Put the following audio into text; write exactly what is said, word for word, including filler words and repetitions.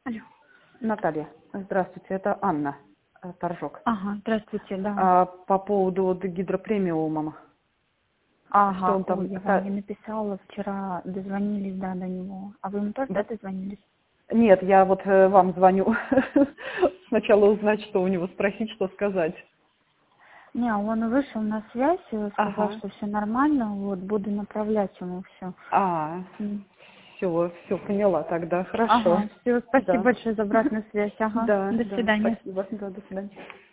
Алло. Наталья, здравствуйте, это Анна э, Торжок. Ага, здравствуйте, да. А, по поводу вот гидропремиума. Что Ага, он там? ой, я та- вам не написала, вчера дозвонились, да, до него. А вы ему тоже, да, да? дозвонились? Нет, я вот э, вам звоню. Сначала узнать, что у него, спросить, что сказать. Не, он вышел на связь, и сказал, Ага. что все нормально, вот, буду направлять ему все. А, все, все, поняла тогда, хорошо. Ага, все, спасибо Да. большое за обратную связь, ага, Да, до да, свидания. спасибо. Да, до свидания.